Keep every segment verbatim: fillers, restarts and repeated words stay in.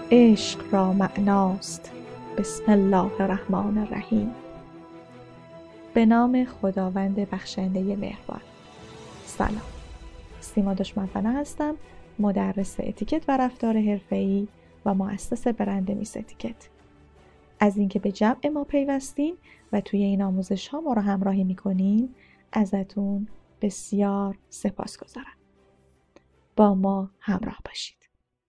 عشق را معناست. بسم الله الرحمن الرحیم. به نام خداوند بخشنده مهربان. سلام، سیما دشمنفنه هستم، مدرس اتیکت و رفتار حرفه‌ای و مؤسس برند میس اتیکت. از اینکه به جمع ما پیوستین و توی این آموزش ها ما رو همراهی میکنین ازتون بسیار سپاسگزارم. با ما همراه باشید.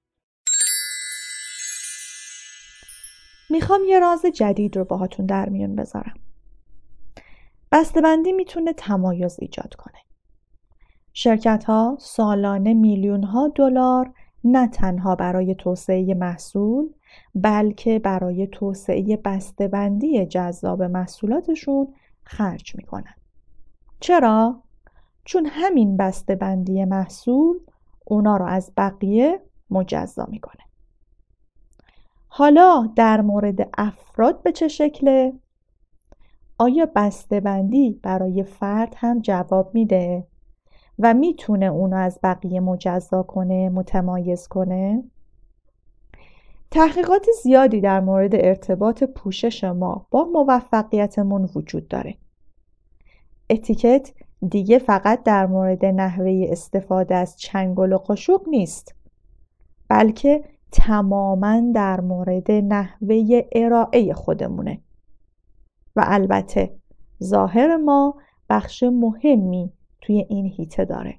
میخوام یه راز جدید رو باهاتون در میون بذارم. بسته‌بندی میتونه تمایز ایجاد کنه. شرکت ها سالانه میلیون ها دلار نه تنها برای توسعه محصول بلکه برای توسعه بسته‌بندی جذاب محصولاتشون خرج میکنن. چرا؟ چون همین بسته‌بندی محصول اونا رو از بقیه مجزا میکنه. حالا در مورد افراد به چه شکله؟ آیا بسته‌بندی برای فرد هم جواب میده و میتونه اونو از بقیه مجزا کنه، متمایز کنه؟ تحقیقات زیادی در مورد ارتباط پوشش ما با موفقیتمون وجود داره. اتیکت دیگه فقط در مورد نحوه استفاده از چنگل و قاشق نیست، بلکه تماماً در مورد نحوه ارائه خودمونه. و البته ظاهر ما بخش مهمی توی این هیته داره.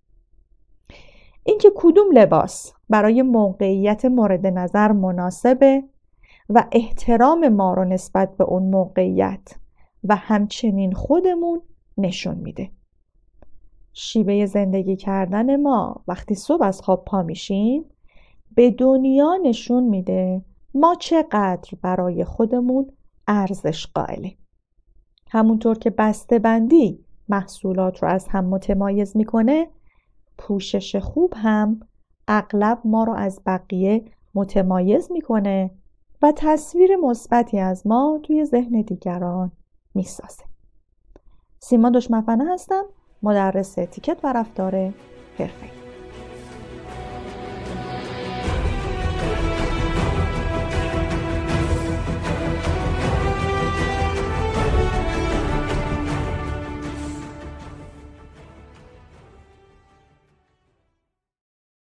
اینکه کدوم لباس برای موقعیت مورد نظر مناسبه و احترام ما رو نسبت به اون موقعیت و همچنین خودمون نشون میده. شیوه زندگی کردن ما وقتی صبح از خواب پا میشیم به دنیا نشون میده ما چقدر برای خودمون ارزش قائلیم. همونطور که بسته‌بندی محصولات رو از هم متمایز میکنه، پوشش خوب هم اغلب ما رو از بقیه متمایز میکنه و تصویر مثبتی از ما توی ذهن دیگران میسازه. سیما دشمنفنه هستم، مدرس اتیکت و رفتار حرفه‌ای.